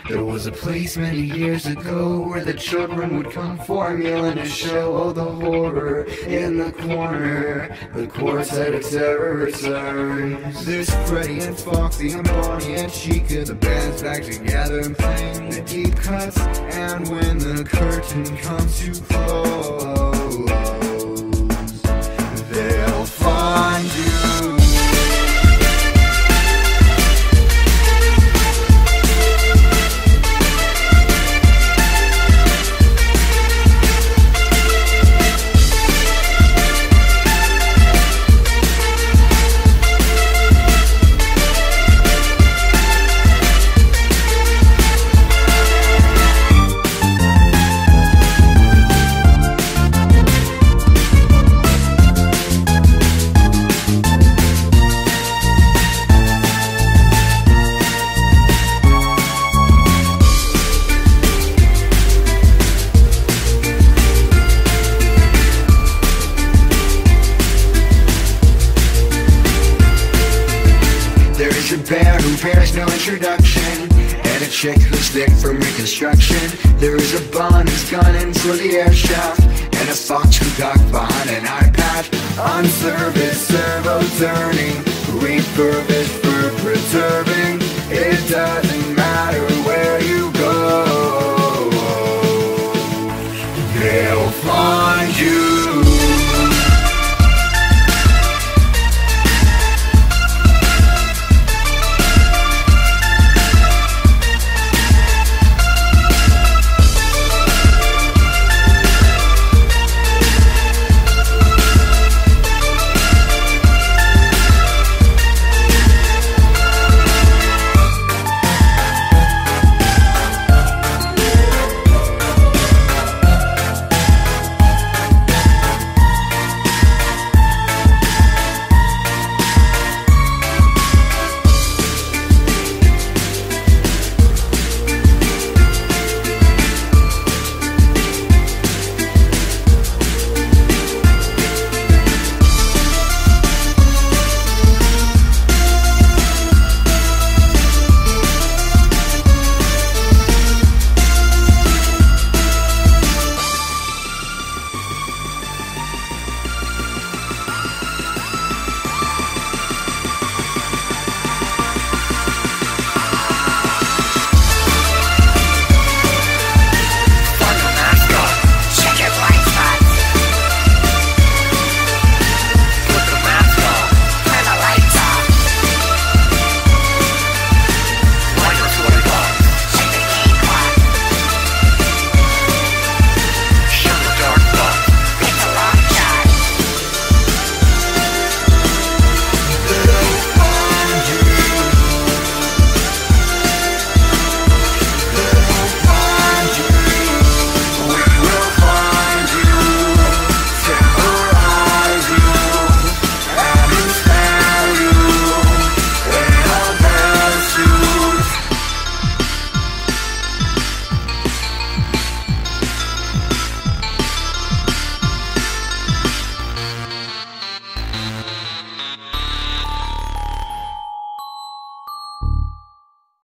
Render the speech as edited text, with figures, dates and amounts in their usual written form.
There was a place many years ago where the children would come for a meal and a show. Oh, the horror in the corner. The quartet of terror returns. There's Freddie and Foxy and Bonnie and Chica. The band's back together and playing the deep cuts. And when the curtain comes to close, they'll find you. A bear who bears no introduction, and a chick who's thick from reconstruction. There is a bun who's gunning for the air shaft, and a fox who got behind an iPad. Unserviced, servo turning, refurbished for perturbing. It doesn't matter.